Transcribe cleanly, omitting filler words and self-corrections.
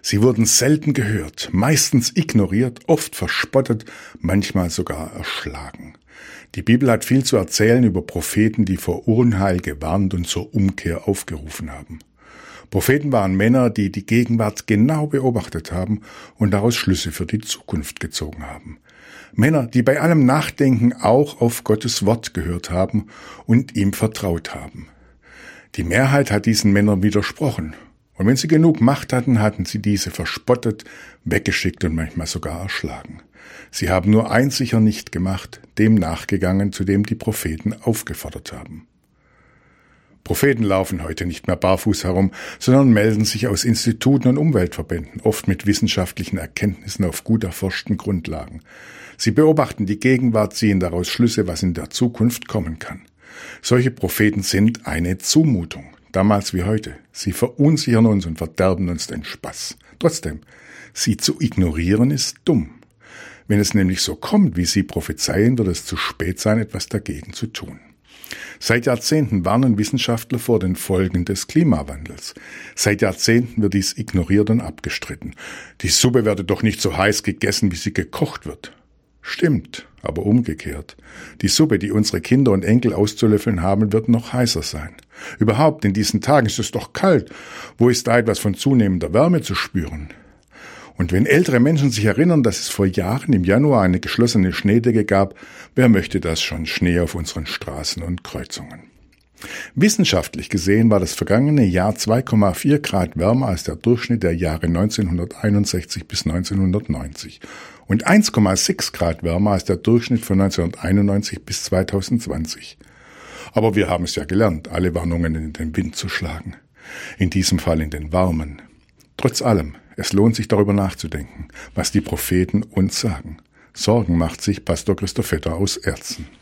Sie wurden selten gehört, meistens ignoriert, oft verspottet, manchmal sogar erschlagen. Die Bibel hat viel zu erzählen über Propheten, die vor Unheil gewarnt und zur Umkehr aufgerufen haben. Propheten waren Männer, die die Gegenwart genau beobachtet haben und daraus Schlüsse für die Zukunft gezogen haben. Männer, die bei allem Nachdenken auch auf Gottes Wort gehört haben und ihm vertraut haben. Die Mehrheit hat diesen Männern widersprochen. Und wenn sie genug Macht hatten, hatten sie diese verspottet, weggeschickt und manchmal sogar erschlagen. Sie haben nur eins sicher nicht gemacht, dem nachgegangen, zu dem die Propheten aufgefordert haben. Propheten laufen heute nicht mehr barfuß herum, sondern melden sich aus Instituten und Umweltverbänden, oft mit wissenschaftlichen Erkenntnissen auf gut erforschten Grundlagen. Sie beobachten die Gegenwart, ziehen daraus Schlüsse, was in der Zukunft kommen kann. Solche Propheten sind eine Zumutung, damals wie heute. Sie verunsichern uns und verderben uns den Spaß. Trotzdem, sie zu ignorieren ist dumm. Wenn es nämlich so kommt, wie sie prophezeien, wird es zu spät sein, etwas dagegen zu tun. Seit Jahrzehnten warnen Wissenschaftler vor den Folgen des Klimawandels. Seit Jahrzehnten wird dies ignoriert und abgestritten. Die Suppe werde doch nicht so heiß gegessen, wie sie gekocht wird. Stimmt, aber umgekehrt. Die Suppe, die unsere Kinder und Enkel auszulöffeln haben, wird noch heißer sein. Überhaupt, in diesen Tagen ist es doch kalt. Wo ist da etwas von zunehmender Wärme zu spüren? Und wenn ältere Menschen sich erinnern, dass es vor Jahren im Januar eine geschlossene Schneedecke gab, wer möchte das schon, Schnee auf unseren Straßen und Kreuzungen? Wissenschaftlich gesehen war das vergangene Jahr 2,4 Grad wärmer als der Durchschnitt der Jahre 1961 bis 1990 und 1,6 Grad wärmer als der Durchschnitt von 1991 bis 2020. Aber wir haben es ja gelernt, alle Warnungen in den Wind zu schlagen. In diesem Fall in den warmen. Trotz allem, es lohnt sich darüber nachzudenken, was die Propheten uns sagen. Sorgen macht sich Pastor Christoph Vetter aus Erzen.